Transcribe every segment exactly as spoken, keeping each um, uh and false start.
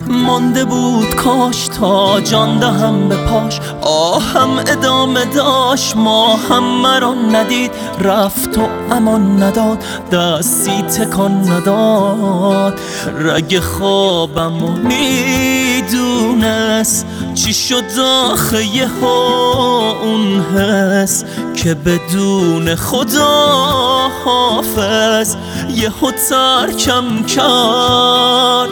مانده بود کاش تا جان دهم به پاش، آهم ادامه داشت ما هم مرا ندید، رفت و امان نداد دستی تکان نداد. رگ خوابم و میدونست چی شد آخه یه اون حس که بدون خدا حافظ یه ترکم کرد.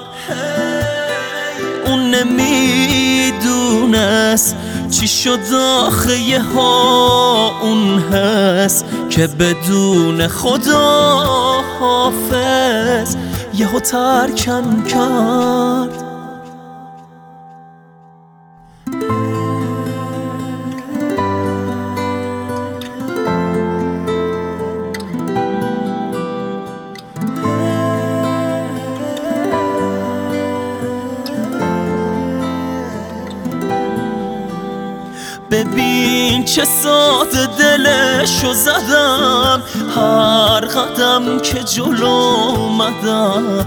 اون نمیدونست چی شد آخه یه اون حس که بدون خدا حافظ یه ترکم کرد. ببین چه ساده دلشو زدم، هر قدم که جلو اومدم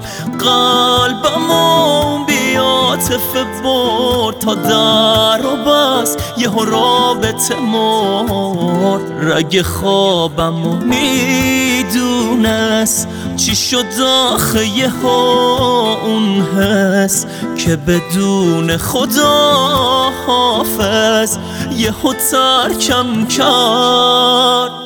قلبمو بی‌عاطفه برد تا در و بس یهو رابطه مرد. رگ خوابمو میدونست چی شد آخه یه اون حس که بدون خدا حافظ یه ترکم کرد.